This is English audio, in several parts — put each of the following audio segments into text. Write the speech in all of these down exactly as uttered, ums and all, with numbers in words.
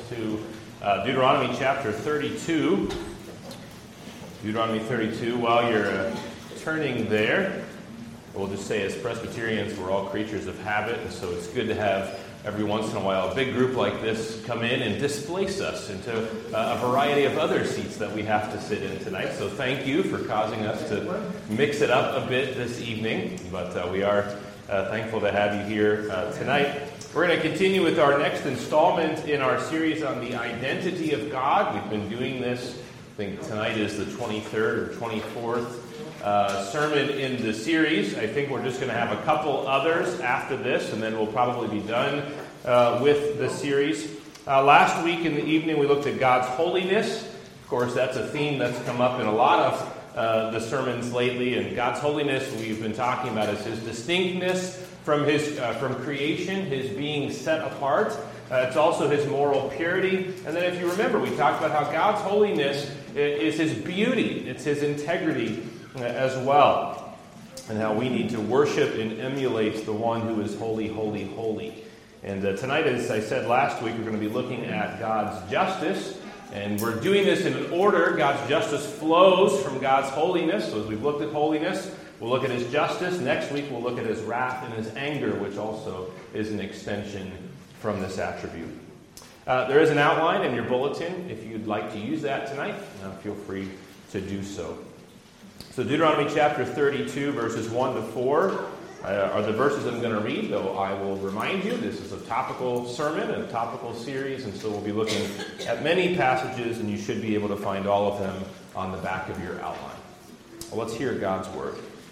to uh, Deuteronomy chapter thirty-two. Deuteronomy thirty-two. While you're uh, turning there, we'll just say as Presbyterians, we're all creatures of habit, and so it's good to have every once in a while a big group like this come in and displace us into uh, a variety of other seats that we have to sit in tonight. So thank you for causing us to mix it up a bit this evening, but uh, we are uh, thankful to have you here uh, tonight. We're going to continue with our next installment in our series on the identity of God. We've been doing this, I think tonight is the twenty-third or twenty-fourth uh, sermon in the series. I think we're just going to have a couple others after this, and then we'll probably be done uh, with the series. Uh, last week in the evening, we looked at God's holiness. Of course, that's a theme that's come up in a lot of uh, the sermons lately, and God's holiness we've been talking about is His distinctness from his uh, from creation, His being set apart. Uh, it's also His moral purity. And then if you remember, we talked about how God's holiness is His beauty. It's His integrity uh, as well. And how we need to worship and emulate the one who is holy, holy, holy. And uh, tonight, as I said last week, we're going to be looking at God's justice. And we're doing this in an order. God's justice flows from God's holiness. So as we've looked at holiness, we'll look at His justice. Next week, we'll look at His wrath and His anger, which also is an extension from this attribute. Uh, there is an outline in your bulletin. If you'd like to use that tonight, uh, feel free to do so. So Deuteronomy chapter thirty-two, verses one to four uh, are the verses I'm going to read, though I will remind you this is a topical sermon and a topical series, and so we'll be looking at many passages, and you should be able to find all of them on the back of your outline. Well, let's hear God's word.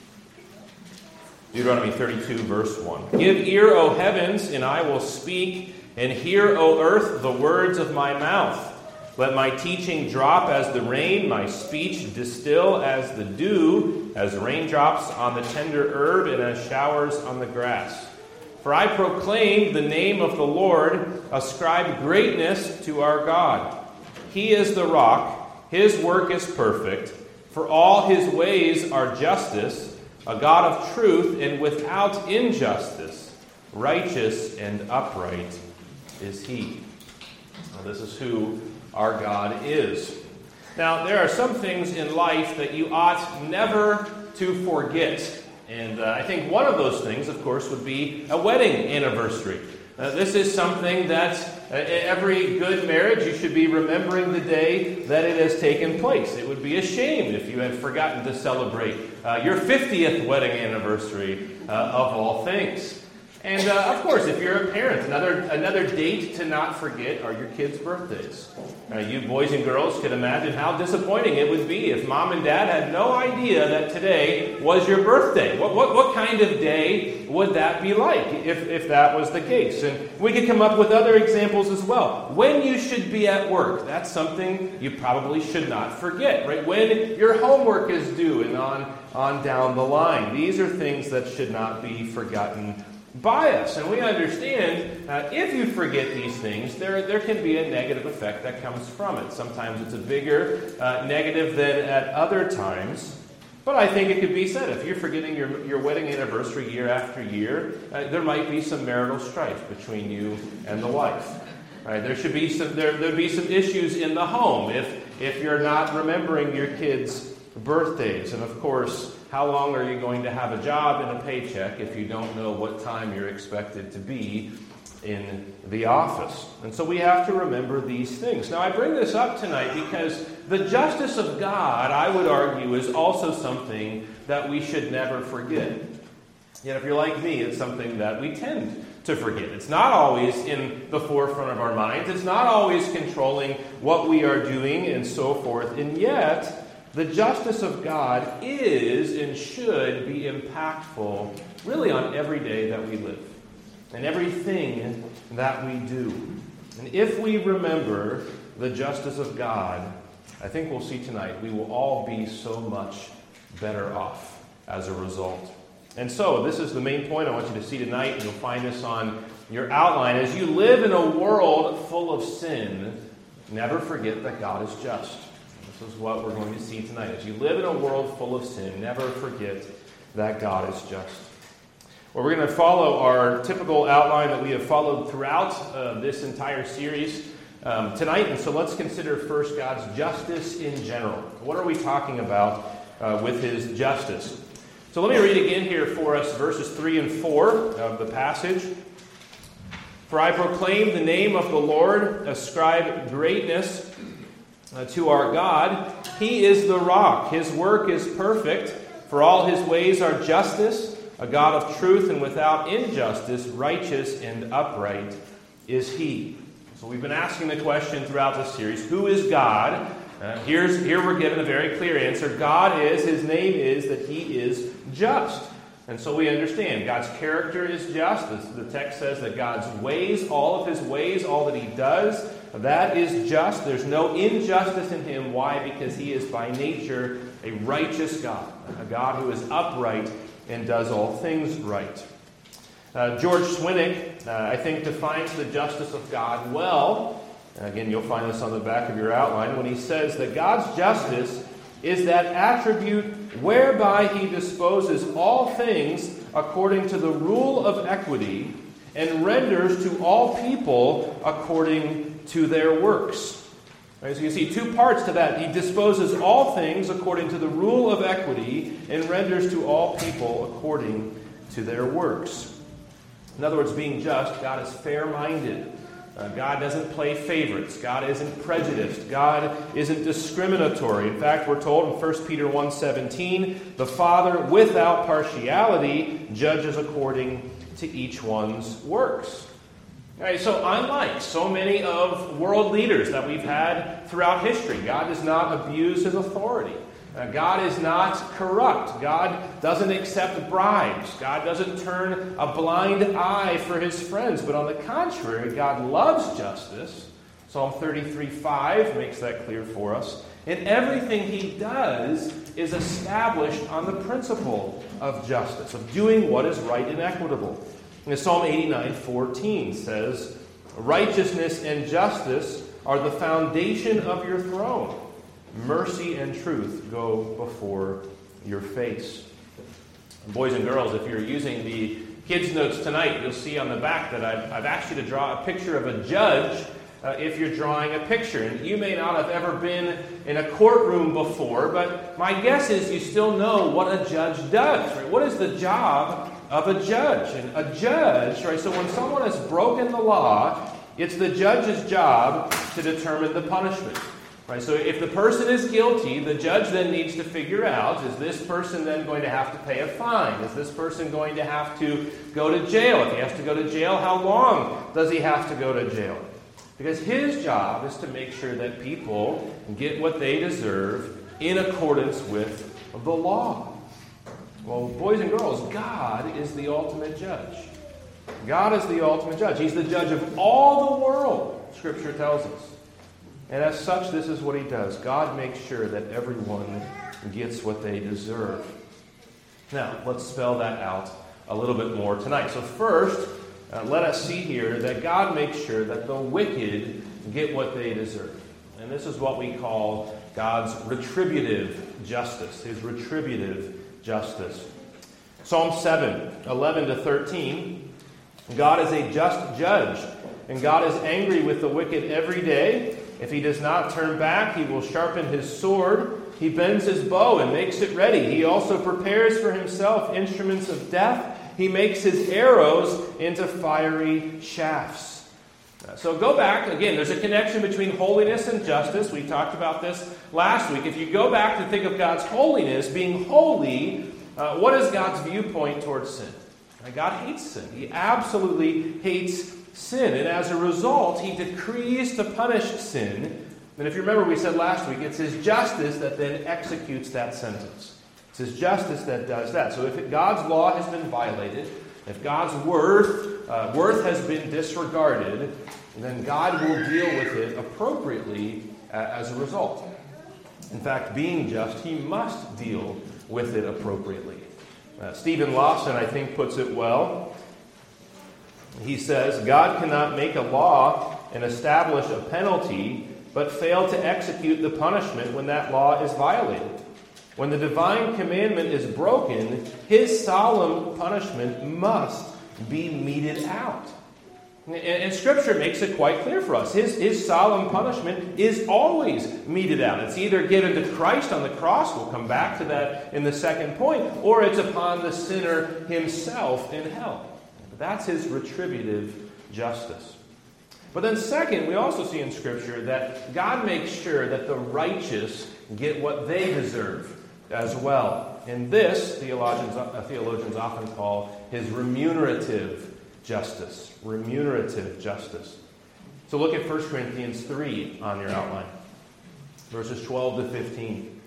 Deuteronomy thirty-two, verse one. Give ear, O heavens, and I will speak, and hear, O earth, the words of my mouth. Let my teaching drop as the rain, my speech distill as the dew, as raindrops on the tender herb, and as showers on the grass. For I proclaim the name of the Lord, ascribe greatness to our God. He is the rock, His work is perfect, for all His ways are justice, a God of truth and without injustice, righteous and upright is He. Now, this is who our God is. Now, there are some things in life that you ought never to forget. And uh, I think one of those things, of course, would be a wedding anniversary. Uh, this is something that uh, every good marriage, you should be remembering the day that it has taken place. It would be a shame if you had forgotten to celebrate uh, your fiftieth wedding anniversary uh, of all things. And uh, of course, if you're a parent, another another date to not forget are your kids' birthdays. Uh, you boys and girls can imagine how disappointing it would be if mom and dad had no idea that today was your birthday. What what, what kind of day would that be like if, if that was the case? And we could come up with other examples as well. When you should be at work, that's something you probably should not forget, right? When your homework is due and on, on down the line. These are things that should not be forgotten by us. And we understand uh, if you forget these things, there, there can be a negative effect that comes from it. Sometimes it's a bigger uh, negative than at other times. But I think it could be said, if you're forgetting your, your wedding anniversary year after year, uh, there might be some marital strife between you and the wife. Right? There should be some there there'd be some issues in the home if if you're not remembering your kids' birthdays. And of course, how long are you going to have a job and a paycheck if you don't know what time you're expected to be in the office? And so we have to remember these things. Now, I bring this up tonight because the justice of God, I would argue, is also something that we should never forget. Yet if you're like me, it's something that we tend to forget. It's not always in the forefront of our minds. It's not always controlling what we are doing and so forth. And yet, the justice of God is and should be impactful really on every day that we live and everything that we do. And if we remember the justice of God, I think we'll see tonight we will all be so much better off as a result. And so this is the main point I want you to see tonight, and you'll find this on your outline. As you live in a world full of sin, never forget that God is just. This is what we're going to see tonight. As you live in a world full of sin, never forget that God is just. Well, we're going to follow our typical outline that we have followed throughout uh, this entire series. um, tonight. And so let's consider first God's justice in general. What are we talking about uh, with his justice? So let me read again here for us verses three and four of the passage. For I proclaim the name of the Lord, ascribe greatness uh, to our God. He is the rock. His work is perfect. For all his ways are justice, a God of truth and without injustice, righteous and upright is he. So we've been asking the question throughout this series, who is God? Uh, here's, here we're given a very clear answer. God is, his name is that he is just. And so we understand God's character is just. The text says that God's ways, all of his ways, all that he does, that is just. There's no injustice in him. Why? Because he is by nature a righteous God, a God who is upright and does all things right. Uh, George Swinnock, uh, I think, defines the justice of God well. Again, you'll find this on the back of your outline when he says that God's justice is that attribute whereby he disposes all things according to the rule of equity and renders to all people according to their works. Right, so you see two parts to that. He disposes all things according to the rule of equity and renders to all people according to their works. In other words, being just, God is fair-minded. Uh, God doesn't play favorites. God isn't prejudiced. God isn't discriminatory. In fact, we're told in First Peter one seventeen, the Father, without partiality, judges according to each one's works. All right, so unlike so many of world leaders that we've had throughout history, God does not abuse his authority. Uh, God is not corrupt. God doesn't accept bribes. God doesn't turn a blind eye for his friends. But on the contrary, God loves justice. Psalm thirty-three five makes that clear for us. And everything he does is established on the principle of justice, of doing what is right and equitable. And Psalm eighty-nine fourteen says, righteousness and justice are the foundation of your throne. Mercy and truth go before your face. And boys and girls, if you're using the kids' notes tonight, you'll see on the back that I've, I've asked you to draw a picture of a judge uh, if you're drawing a picture. And you may not have ever been in a courtroom before, but my guess is you still know what a judge does. Right? What is the job of a judge? And a judge, right? So when someone has broken the law, it's the judge's job to determine the punishment. Right, so if the person is guilty, the judge then needs to figure out, is this person then going to have to pay a fine? Is this person going to have to go to jail? If he has to go to jail, how long does he have to go to jail? Because his job is to make sure that people get what they deserve in accordance with the law. Well, boys and girls, God is the ultimate judge. God is the ultimate judge. He's the judge of all the world, Scripture tells us. And as such, this is what he does. God makes sure that everyone gets what they deserve. Now, let's spell that out a little bit more tonight. So first, uh, let us see here that God makes sure that the wicked get what they deserve. And this is what we call God's retributive justice, his retributive justice. Psalm seven, eleven to thirteen, God is a just judge, and God is angry with the wicked every day. If he does not turn back, he will sharpen his sword. He bends his bow and makes it ready. He also prepares for himself instruments of death. He makes his arrows into fiery shafts. So go back. Again, there's a connection between holiness and justice. We talked about this last week. If you go back to think of God's holiness, being holy, uh, what is God's viewpoint towards sin? God hates sin. He absolutely hates sin, and as a result, he decrees to punish sin. And if you remember, we said last week, it's his justice that then executes that sentence. It's his justice that does that. So if God's law has been violated, if God's worth, uh, worth has been disregarded, then God will deal with it appropriately uh, as a result. In fact, being just, he must deal with it appropriately. Uh, Stephen Lawson, I think, puts it well. He says, God cannot make a law and establish a penalty, but fail to execute the punishment when that law is violated. When the divine commandment is broken, his solemn punishment must be meted out. And, and Scripture makes it quite clear for us. His, his solemn punishment is always meted out. It's either given to Christ on the cross, we'll come back to that in the second point, or it's upon the sinner himself in hell. That's his retributive justice. But then second, we also see in Scripture that God makes sure that the righteous get what they deserve as well. And this, theologians, uh, theologians often call his remunerative justice. Remunerative justice. So look at First Corinthians three on your outline. Verses twelve to fifteen.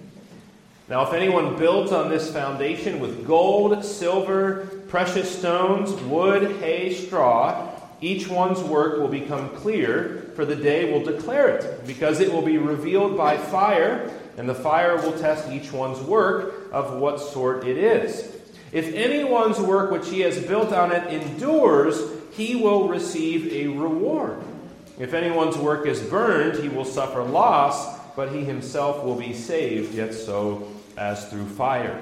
Now if anyone builds on this foundation with gold, silver, precious stones, wood, hay, straw, each one's work will become clear, for the day will declare it, because it will be revealed by fire, and the fire will test each one's work of what sort it is. If anyone's work which he has built on it endures, he will receive a reward. If anyone's work is burned, he will suffer loss, but he himself will be saved, yet so as through fire.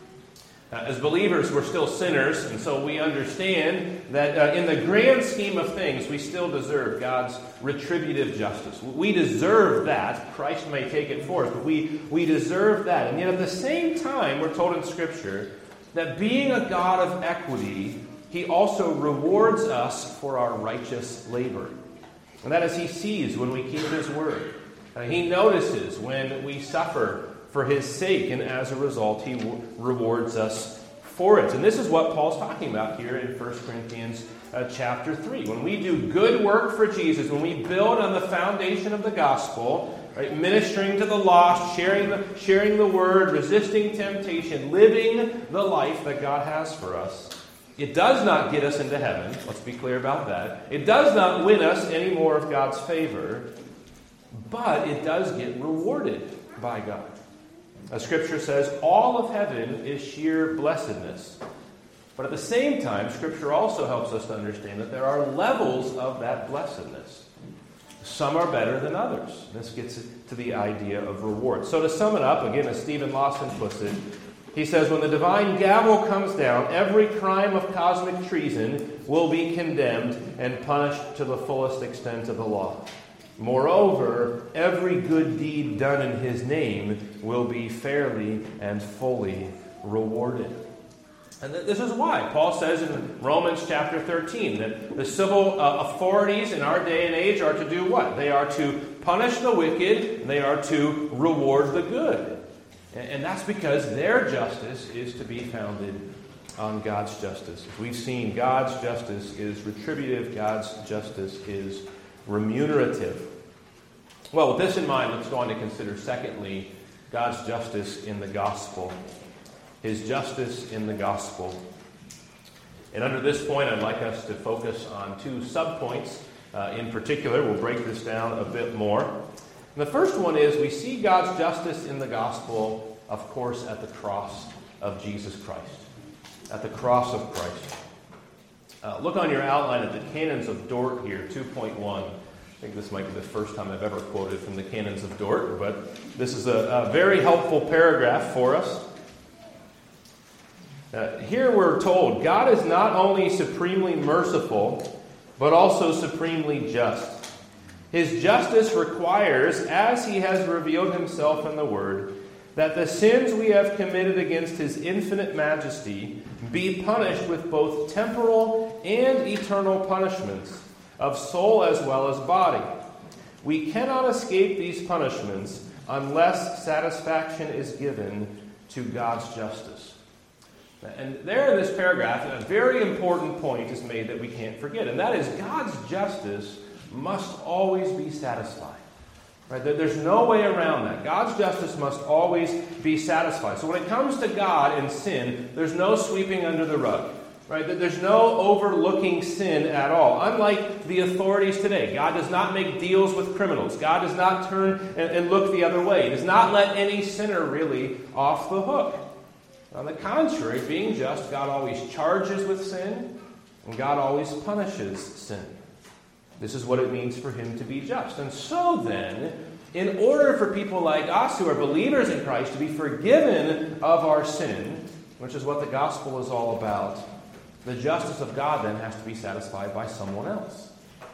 Uh, as believers, we're still sinners, and so we understand that uh, in the grand scheme of things, we still deserve God's retributive justice. We deserve that. Christ may take it for us, but we, we deserve that. And yet at the same time, we're told in Scripture that being a God of equity, he also rewards us for our righteous labor. And that is, he sees when we keep his word. Uh, he notices when we suffer for his sake, and as a result, he w- rewards us for it. And this is what Paul's talking about here in First Corinthians uh, chapter three. When we do good work for Jesus, when we build on the foundation of the gospel, right, ministering to the lost, sharing the, sharing the word, resisting temptation, living the life that God has for us, it does not get us into heaven. Let's be clear about that. It does not win us any more of God's favor, but it does get rewarded by God. As Scripture says, all of heaven is sheer blessedness. But at the same time, Scripture also helps us to understand that there are levels of that blessedness. Some are better than others. This gets to the idea of reward. So to sum it up, again, as Stephen Lawson puts it, he says, when the divine gavel comes down, every crime of cosmic treason will be condemned and punished to the fullest extent of the law. Moreover, every good deed done in his name will be fairly and fully rewarded. And this is why Paul says in Romans chapter thirteen that the civil uh, authorities in our day and age are to do what? They are to punish the wicked, they are to reward the good. And, and that's because their justice is to be founded on God's justice. As we've seen, God's justice is retributive, God's justice is remunerative. Well, with this in mind, let's go on to consider, secondly, God's justice in the gospel. His justice in the gospel. And under this point, I'd like us to focus on two subpoints. Uh, in particular, we'll break this down a bit more. And the first one is we see God's justice in the gospel, of course, at the cross of Jesus Christ. At the cross of Christ. Uh, look on your outline at the Canons of Dort here, two point one. I think this might be the first time I've ever quoted from the Canons of Dort, but this is a, a very helpful paragraph for us. Uh, here we're told, God is not only supremely merciful, but also supremely just. His justice requires, as he has revealed himself in the Word, that the sins we have committed against his infinite majesty be punished with both temporal and eternal punishments, of soul as well as body. We cannot escape these punishments unless satisfaction is given to God's justice. And there in this paragraph, a very important point is made that we can't forget, and that is God's justice must always be satisfied. Right? There's no way around that. God's justice must always be satisfied. So when it comes to God and sin, there's no sweeping under the rug. Right? There's no overlooking sin at all. Unlike the authorities today, God does not make deals with criminals. God does not turn and, and look the other way. He does not let any sinner really off the hook. On the contrary, being just, God always charges with sin, and God always punishes sin. This is what it means for him to be just. And so then, in order for people like us who are believers in Christ to be forgiven of our sin, which is what the gospel is all about, the justice of God then has to be satisfied by someone else.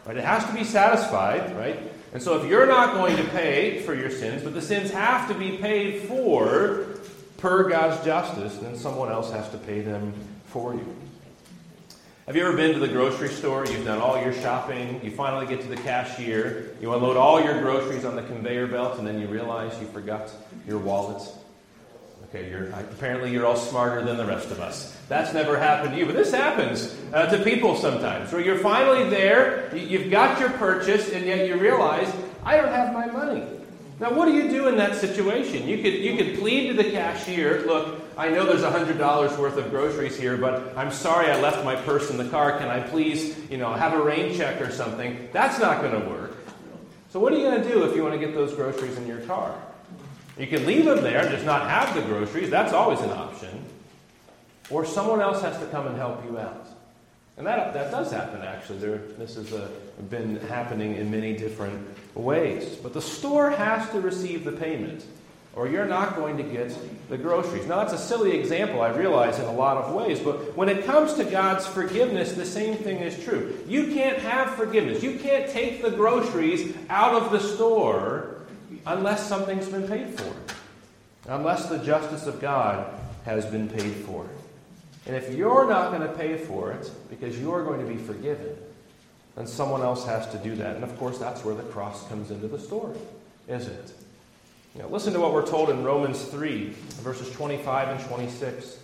Right? It has to be satisfied, right? And so if you're not going to pay for your sins, but the sins have to be paid for per God's justice, then someone else has to pay them for you. Have you ever been to the grocery store? You've done all your shopping. You finally get to the cashier. You unload all your groceries on the conveyor belt, and then you realize you forgot your wallet. Okay, you're, apparently you're all smarter than the rest of us. That's never happened to you. But this happens uh, to people sometimes, where you're finally there, you've got your purchase, and yet you realize, I don't have my money. Now, what do you do in that situation? You could you could plead to the cashier, look, I know there's one hundred dollars worth of groceries here, but I'm sorry I left my purse in the car. Can I please, you know, have a rain check or something? That's not going to work. So what are you going to do if you want to get those groceries in your car? You can leave them there and just not have the groceries. That's always an option. Or someone else has to come and help you out. And that that does happen, actually. There, this has uh, been happening in many different ways. But the store has to receive the payment, or you're not going to get the groceries. Now, that's a silly example, I realize, in a lot of ways. But when it comes to God's forgiveness, the same thing is true. You can't have forgiveness. You can't take the groceries out of the store unless something's been paid for. Unless the justice of God has been paid for. And if you're not going to pay for it because you're going to be forgiven, then someone else has to do that. And of course, that's where the cross comes into the story, isn't it? You know, listen to what we're told in Romans three, verses twenty-five and twenty-six.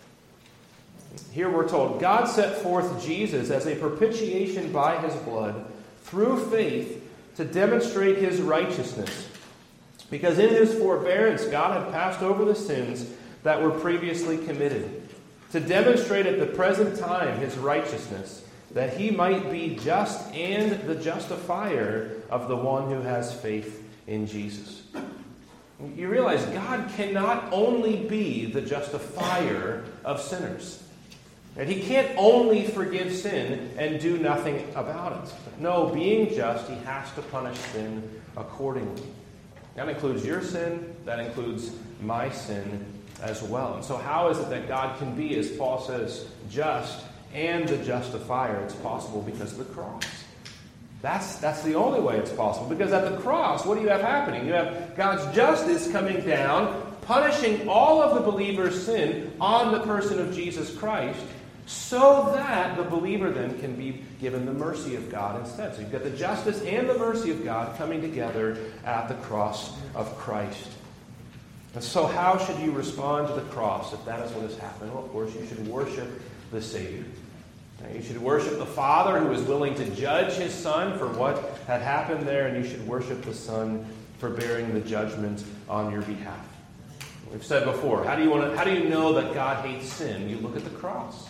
Here we're told, God set forth Jesus as a propitiation by his blood through faith to demonstrate his righteousness. Because in his forbearance, God had passed over the sins that were previously committed, to demonstrate at the present time his righteousness, that he might be just and the justifier of the one who has faith in Jesus. You realize God cannot only be the justifier of sinners. And he can't only forgive sin and do nothing about it. No, being just, he has to punish sin accordingly. That includes your sin, that includes my sin as well. And so how is it that God can be, as Paul says, just and the justifier? It's possible because of the cross. That's, that's the only way it's possible. Because at the cross, what do you have happening? You have God's justice coming down, punishing all of the believer's sin on the person of Jesus Christ, so that the believer then can be given the mercy of God instead. So you've got the justice and the mercy of God coming together at the cross of Christ. And so how should you respond to the cross if that is what has happened? Well, of course, you should worship the Savior. You should worship the Father who was willing to judge his Son for what had happened there, and you should worship the Son for bearing the judgment on your behalf. We've said before, how do you want to, how do you know that God hates sin? You look at the cross.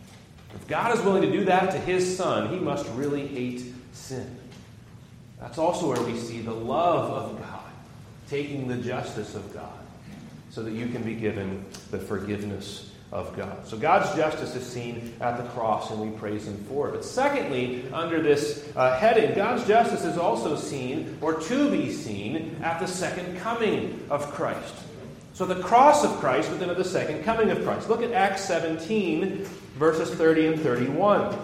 If God is willing to do that to his Son, he must really hate sin. That's also where we see the love of God, taking the justice of God, so that you can be given the forgiveness of God. So God's justice is seen at the cross, and we praise him for it. But secondly, under this uh, heading, God's justice is also seen, or to be seen, at the second coming of Christ. So the cross of Christ, but then at the second coming of Christ. Look at Acts seventeen, verses thirty and thirty-one.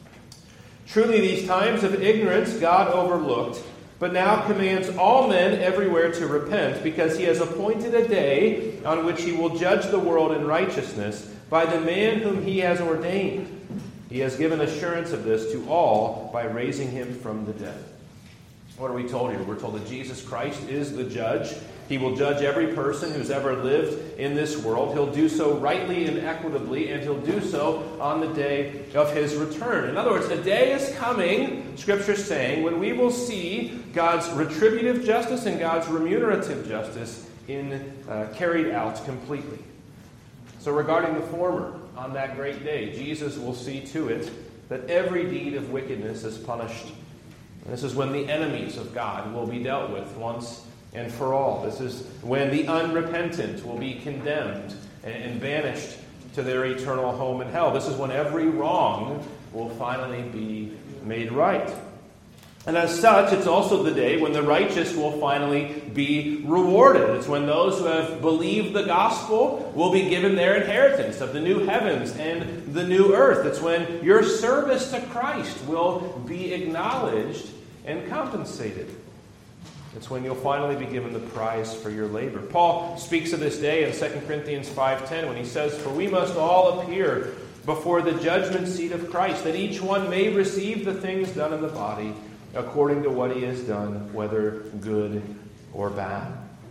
Truly these times of ignorance God overlooked, but now commands all men everywhere to repent, because he has appointed a day on which he will judge the world in righteousness by the man whom he has ordained. He has given assurance of this to all by raising him from the dead. What are we told here? We're told that Jesus Christ is the judge. He will judge every person who's ever lived in this world. He'll do so rightly and equitably, and he'll do so on the day of his return. In other words, a day is coming, Scripture's saying, when we will see God's retributive justice and God's remunerative justice in uh, carried out completely. So regarding the former, on that great day, Jesus will see to it that every deed of wickedness is punished. And this is when the enemies of God will be dealt with once and for all. This is when the unrepentant will be condemned and banished to their eternal home in hell. This is when every wrong will finally be made right. And as such, it's also the day when the righteous will finally be rewarded. It's when those who have believed the gospel will be given their inheritance of the new heavens and the new earth. It's when your service to Christ will be acknowledged and compensated. It's when you'll finally be given the prize for your labor. Paul speaks of this day in Second Corinthians five ten when he says, "For we must all appear before the judgment seat of Christ, that each one may receive the things done in the body according to what he has done, whether good or bad."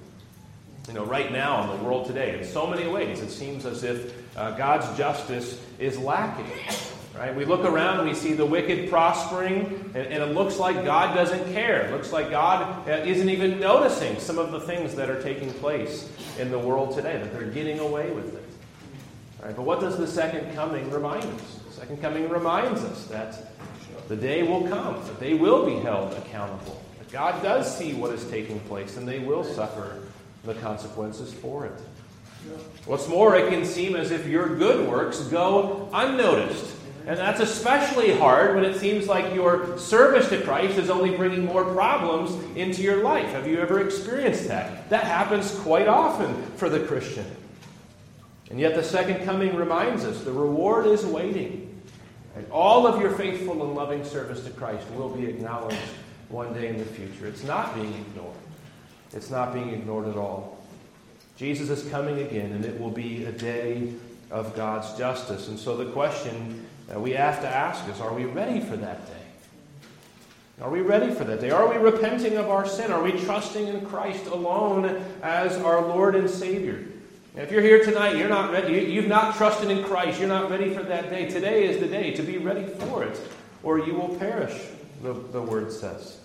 You know, right now in the world today, in so many ways, it seems as if uh, God's justice is lacking. Right? We look around and we see the wicked prospering, and, and it looks like God doesn't care. It looks like God uh, isn't even noticing some of the things that are taking place in the world today, that they're getting away with it. Right? But what does the second coming remind us? The second coming reminds us that the day will come, that they will be held accountable. That God does see what is taking place, and they will suffer the consequences for it. What's more, it can seem as if your good works go unnoticed. And that's especially hard when it seems like your service to Christ is only bringing more problems into your life. Have you ever experienced that? That happens quite often for the Christian. And yet the second coming reminds us the reward is waiting. And all of your faithful and loving service to Christ will be acknowledged one day in the future. It's not being ignored. It's not being ignored at all. Jesus is coming again, and it will be a day of God's justice. And so the question that we have to ask is, are we ready for that day? Are we ready for that day? Are we repenting of our sin? Are we trusting in Christ alone as our Lord and Savior? If you're here tonight, you're not ready. You've not trusted in Christ. You're not ready for that day. Today is the day to be ready for it, or you will perish, the, the Word says.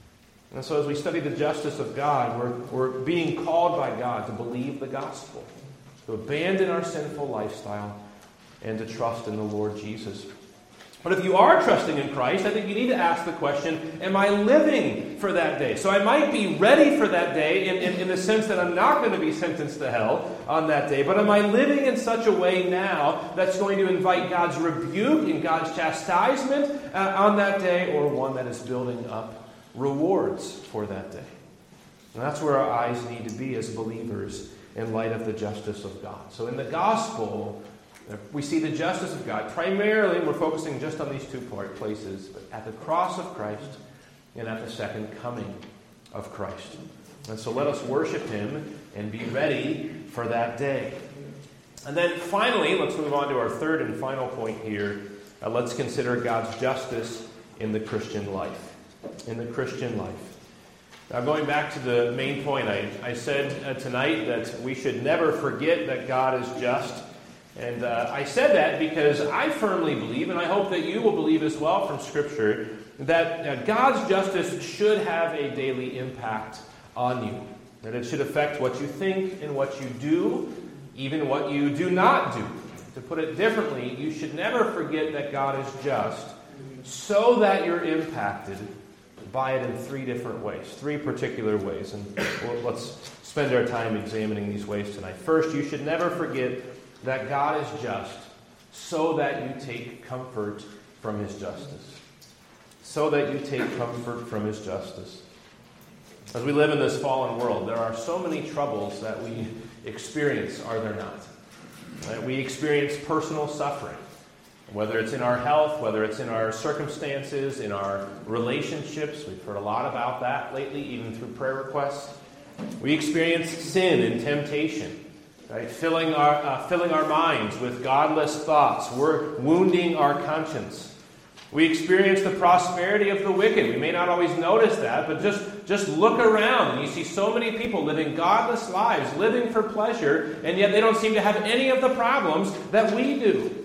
And so as we study the justice of God, we're, we're being called by God to believe the gospel, to abandon our sinful lifestyle, and to trust in the Lord Jesus. But if you are trusting in Christ, I think you need to ask the question, am I living for that day? So I might be ready for that day in, in, in the sense that I'm not going to be sentenced to hell on that day, but am I living in such a way now that's going to invite God's rebuke and God's chastisement uh, on that day, or one that is building up rewards for that day? And that's where our eyes need to be as believers in light of the justice of God. So in the gospel, we see the justice of God. Primarily, we're focusing just on these two places, but at the cross of Christ and at the second coming of Christ. And so let us worship Him and be ready for that day. And then finally, let's move on to our third and final point here. Uh, let's consider God's justice in the Christian life. In the Christian life. Now, going back to the main point, I, I said uh, tonight that we should never forget that God is just. And uh, I said that because I firmly believe, and I hope that you will believe as well from Scripture, that uh, God's justice should have a daily impact on you. That it should affect what you think and what you do, even what you do not do. To put it differently, you should never forget that God is just, so that you're impacted by it in three different ways, three particular ways. And well, let's spend our time examining these ways tonight. First, you should never forget that God is just, so that you take comfort from His justice. So that you take comfort from His justice. As we live in this fallen world, there are so many troubles that we experience, are there not? Right? We experience personal suffering. Whether it's in our health, whether it's in our circumstances, in our relationships. We've heard a lot about that lately, even through prayer requests. We experience sin and temptation. Right? Filling our uh, filling our minds with godless thoughts. We're wounding our conscience. We experience the prosperity of the wicked. We may not always notice that, but just, just look around and you see so many people living godless lives, living for pleasure, and yet they don't seem to have any of the problems that we do.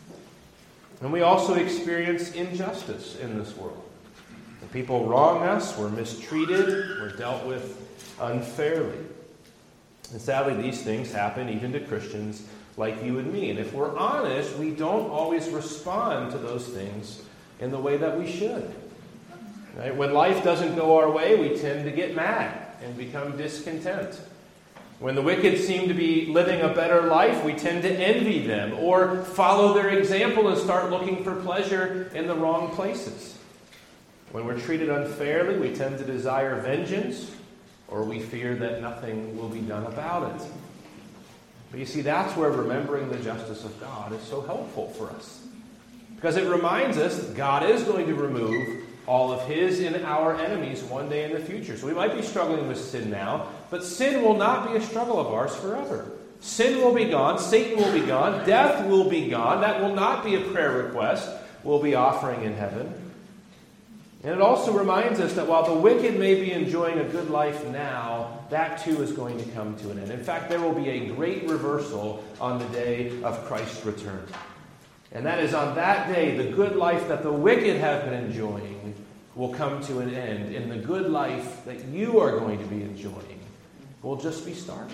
And we also experience injustice in this world. When people wrong us, we're mistreated, we're dealt with unfairly. And sadly, these things happen even to Christians like you and me. And if we're honest, we don't always respond to those things in the way that we should. Right? When life doesn't go our way, we tend to get mad and become discontent. When the wicked seem to be living a better life, we tend to envy them or follow their example and start looking for pleasure in the wrong places. When we're treated unfairly, we tend to desire vengeance, or we fear that nothing will be done about it. But you see, that's where remembering the justice of God is so helpful for us. Because it reminds us that God is going to remove all of his and our enemies one day in the future. So we might be struggling with sin now, but sin will not be a struggle of ours forever. Sin will be gone, Satan will be gone, death will be gone. That will not be a prayer request we'll be offering in heaven. And it also reminds us that while the wicked may be enjoying a good life now, that too is going to come to an end. In fact, there will be a great reversal on the day of Christ's return. And that is on that day, the good life that the wicked have been enjoying will come to an end. And the good life that you are going to be enjoying will just be starting.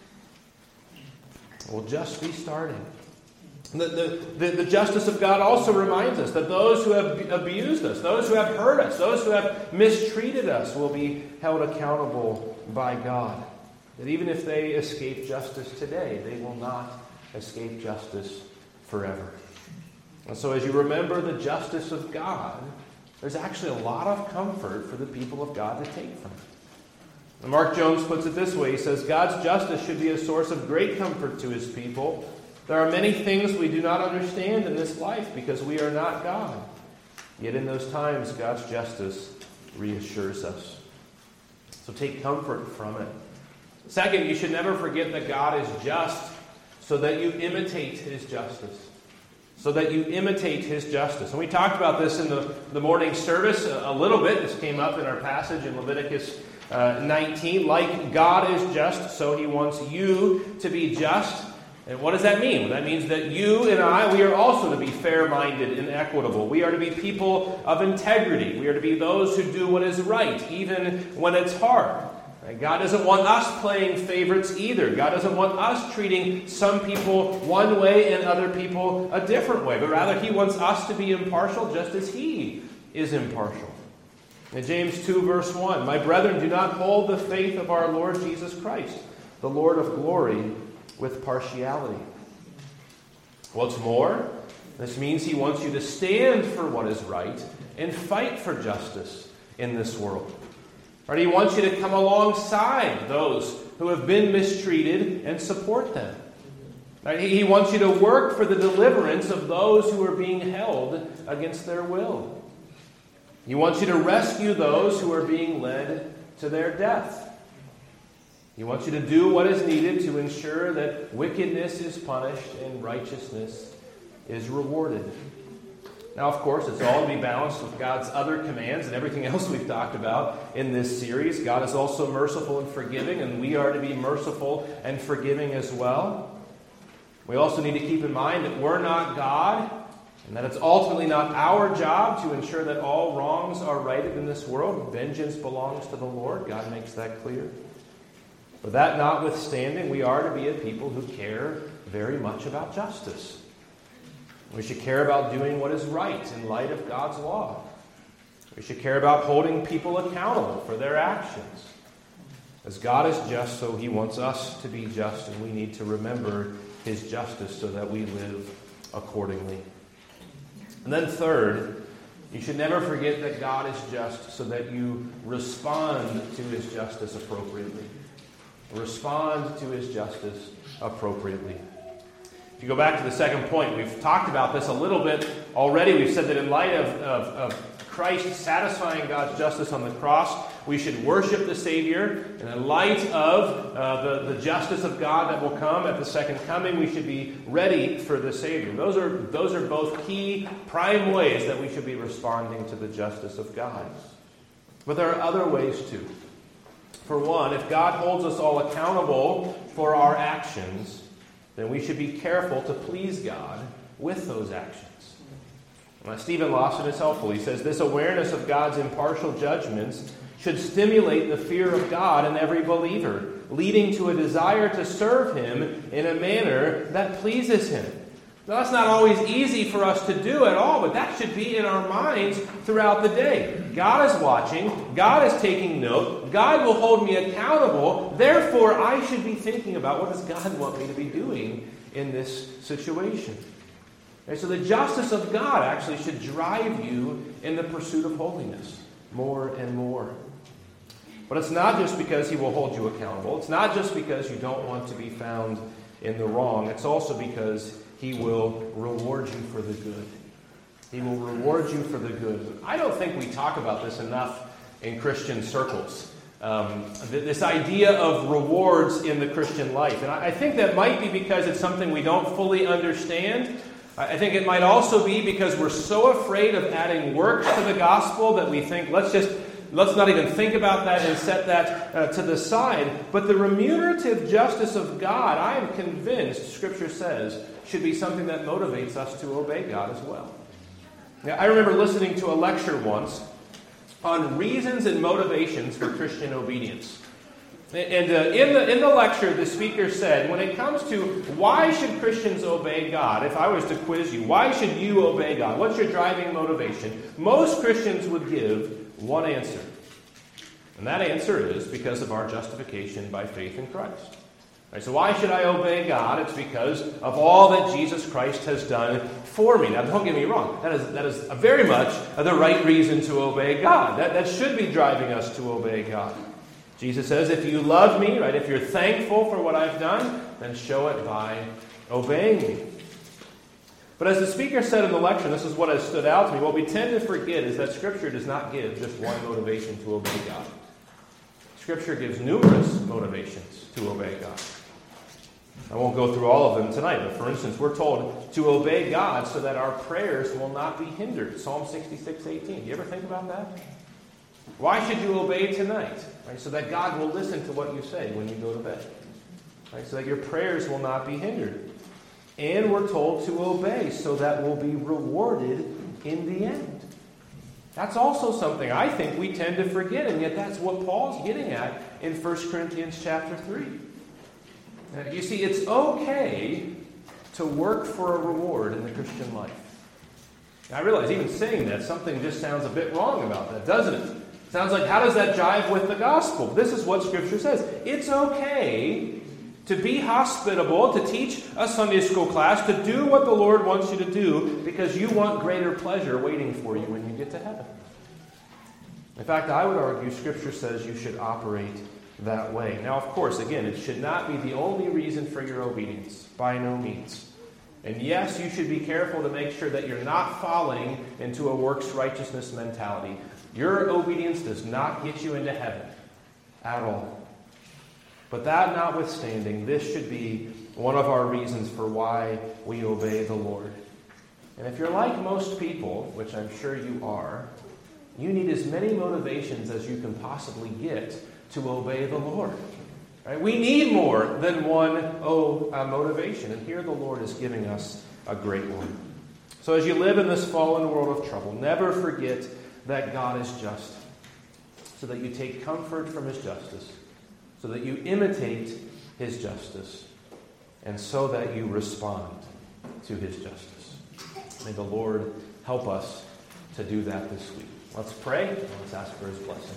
Will just be starting. The, the, the, the justice of God also reminds us that those who have abused us, those who have hurt us, those who have mistreated us will be held accountable by God. That even if they escape justice today, they will not escape justice forever. And so as you remember the justice of God, there's actually a lot of comfort for the people of God to take from it. And Mark Jones puts it this way. He says, God's justice should be a source of great comfort to his people. There are many things we do not understand in this life because we are not God. Yet in those times, God's justice reassures us. So take comfort from it. Second, you should never forget that God is just so that you imitate his justice. So that you imitate his justice. And we talked about this in the, the morning service a, a little bit. This came up in our passage in Leviticus uh, nineteen. Like God is just, so he wants you to be just. And what does that mean? Well, that means that you and I, we are also to be fair-minded and equitable. We are to be people of integrity. We are to be those who do what is right, even when it's hard. God doesn't want us playing favorites either. God doesn't want us treating some people one way and other people a different way. But rather, he wants us to be impartial just as he is impartial. In James two, verse one, My brethren, do not hold the faith of our Lord Jesus Christ, the Lord of glory, with partiality. What's more, this means he wants you to stand for what is right and fight for justice in this world. Right? He wants you to come alongside those who have been mistreated and support them. Right? He wants you to work for the deliverance of those who are being held against their will. He wants you to rescue those who are being led to their death. He wants you to do what is needed to ensure that wickedness is punished and righteousness is rewarded. Now, of course, it's all to be balanced with God's other commands and everything else we've talked about in this series. God is also merciful and forgiving, and we are to be merciful and forgiving as well. We also need to keep in mind that we're not God, and that it's ultimately not our job to ensure that all wrongs are righted in this world. Vengeance belongs to the Lord. God makes that clear. But that notwithstanding, we are to be a people who care very much about justice. We should care about doing what is right in light of God's law. We should care about holding people accountable for their actions. As God is just, so he wants us to be just, and we need to remember his justice so that we live accordingly. And then third, you should never forget that God is just so that you respond to his justice appropriately. Respond to his justice appropriately. If you go back to the second point, we've talked about this a little bit already. We've said that in light of, of, of Christ satisfying God's justice on the cross, we should worship the Savior. And in light of uh, the, the justice of God that will come at the second coming, we should be ready for the Savior. Those are, those are both key, prime ways that we should be responding to the justice of God. But there are other ways too. For one, if God holds us all accountable for our actions, then we should be careful to please God with those actions. Now, Stephen Lawson is helpful. He says, this awareness of God's impartial judgments should stimulate the fear of God in every believer, leading to a desire to serve him in a manner that pleases him. Now, that's not always easy for us to do at all, but that should be in our minds throughout the day. God is watching. God is taking note. God will hold me accountable. Therefore, I should be thinking about what does God want me to be doing in this situation. And so the justice of God actually should drive you in the pursuit of holiness. more and more. But it's not just because he will hold you accountable. It's not just because you don't want to be found in the wrong. It's also because he will reward you for the good. He will reward you for the good. I don't think we talk about this enough in Christian circles. Um, th- this idea of rewards in the Christian life. And I, I think that might be because it's something we don't fully understand. I think it might also be because we're so afraid of adding works to the gospel that we think, let's just, let's not even think about that and set that uh, to the side. But the remunerative justice of God, I am convinced, Scripture says, should be something that motivates us to obey God as well. Now, I remember listening to a lecture once on reasons and motivations for Christian obedience. And uh, in the in the lecture, the speaker said, when it comes to why should Christians obey God, if I was to quiz you, why should you obey God? What's your driving motivation? Most Christians would give one answer. And that answer is because of our justification by faith in Christ. Right, so why should I obey God? It's because of all that Jesus Christ has done for me. Now, don't get me wrong. That is, that is very much the right reason to obey God. That, that should be driving us to obey God. Jesus says, if you love me, right, if you're thankful for what I've done, then show it by obeying me. But as the speaker said in the lecture, this is what has stood out to me, what we tend to forget is that Scripture does not give just one motivation to obey God. Scripture gives numerous motivations to obey God. I won't go through all of them tonight, but for instance, we're told to obey God so that our prayers will not be hindered. Psalm sixty-six eighteen. Do you ever think about that? Why should you obey tonight? Right, so that God will listen to what you say when you go to bed. Right, so that your prayers will not be hindered. And we're told to obey so that we'll be rewarded in the end. That's also something I think we tend to forget, and yet that's what Paul's getting at in First Corinthians chapter three. Now, you see, it's okay to work for a reward in the Christian life. Now, I realize even saying that, something just sounds a bit wrong about that, doesn't it? It sounds like, how does that jive with the gospel? This is what Scripture says. It's okay to be hospitable, to teach a Sunday school class, to do what the Lord wants you to do because you want greater pleasure waiting for you when you get to heaven. In fact, I would argue Scripture says you should operate that way. Now, of course, again, it should not be the only reason for your obedience. By no means. And yes, you should be careful to make sure that you're not falling into a works righteousness mentality. Your obedience does not get you into heaven at all. But that notwithstanding, this should be one of our reasons for why we obey the Lord. And if you're like most people, which I'm sure you are, you need as many motivations as you can possibly get to obey the Lord. Right? We need more than one oh, uh, motivation. And here the Lord is giving us a great one. So as you live in this fallen world of trouble, never forget that God is just, so that you take comfort from His justice, so that you imitate His justice, and so that you respond to His justice. May the Lord help us to do that this week. Let's pray, and let's ask for His blessing.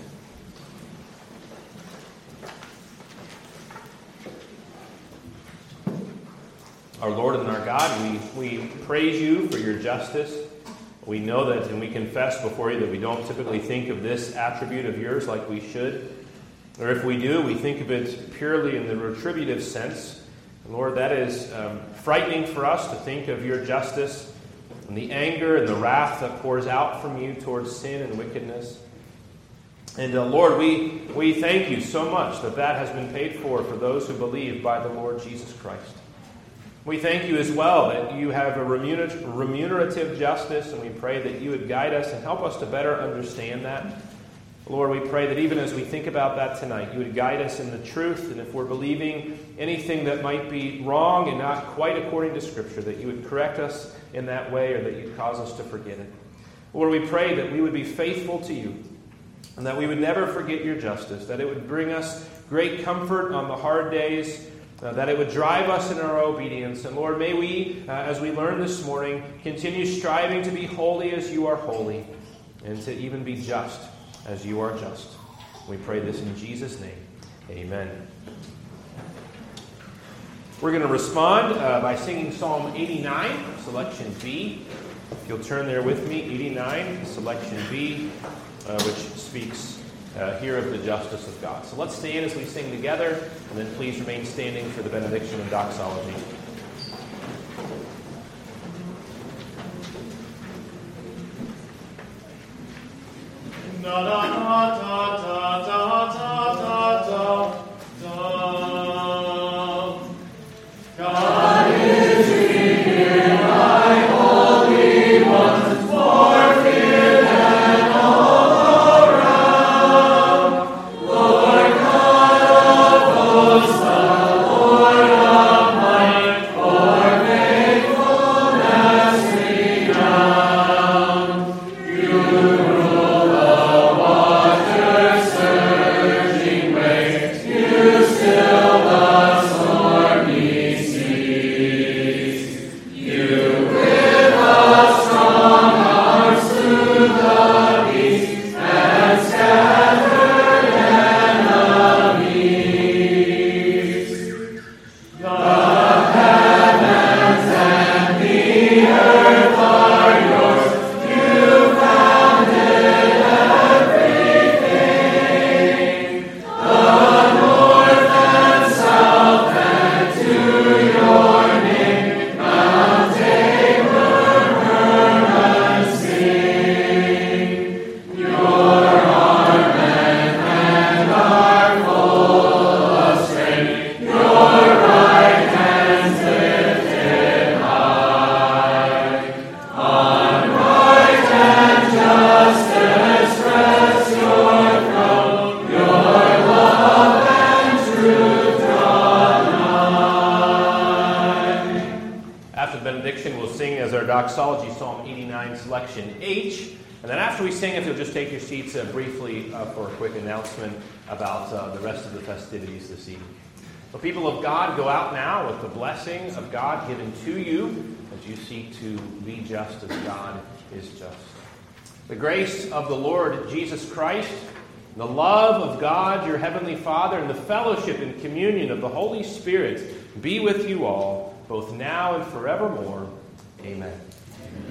Our Lord and our God, we, we praise you for your justice. We know that, and we confess before you that we don't typically think of this attribute of yours like we should. Or if we do, we think of it purely in the retributive sense. And Lord, that is um, frightening for us to think of your justice and the anger and the wrath that pours out from you towards sin and wickedness. And uh, Lord, we, we thank you so much that that has been paid for for those who believe by the Lord Jesus Christ. We thank you as well that you have a remunerative justice, and we pray that you would guide us and help us to better understand that. Lord, we pray that even as we think about that tonight, you would guide us in the truth, and if we're believing anything that might be wrong and not quite according to Scripture, that you would correct us in that way, or that you'd cause us to forget it. Lord, we pray that we would be faithful to you, and that we would never forget your justice, that it would bring us great comfort on the hard days, Uh, that it would drive us in our obedience. And Lord, may we, uh, as we learned this morning, continue striving to be holy as you are holy, and to even be just as you are just. We pray this in Jesus' name. Amen. We're going to respond uh, by singing Psalm eighty-nine, selection B. If you'll turn there with me, eighty-nine, selection B. uh, which speaks uh, here of the justice of God. So let's stand as we sing together, and then please remain standing for the benediction and doxology. Da da da da da da da da da. God is here, my holy ones, for fear and all around. Lord God of hosts, the Lord of might, for faithfulness renowned. You rule the waters, surging waves. You still the stormy seas. You with a strong arm slew the beast and scattered enemies. The heavens and the earth are yours. You founded everything. The north and south and to your name, Mount Tabor, Hermon sing. Your arm and hand are full of strength. Your right hand's lifted high. On right and justice rests your throne. Your love and truth draw nigh. After the benediction, we'll sing as our doxology Psalm eighty-nine, selection H. And then after we sing, if you'll just take your seats uh, briefly uh, for a quick announcement about uh, the rest of the festivities this evening. The people of God, go out now with the blessing of God given to you as you seek to be just as God is just. The grace of the Lord Jesus Christ, the love of God, your heavenly Father, and the fellowship and communion of the Holy Spirit be with you all, both now and forevermore. Amen.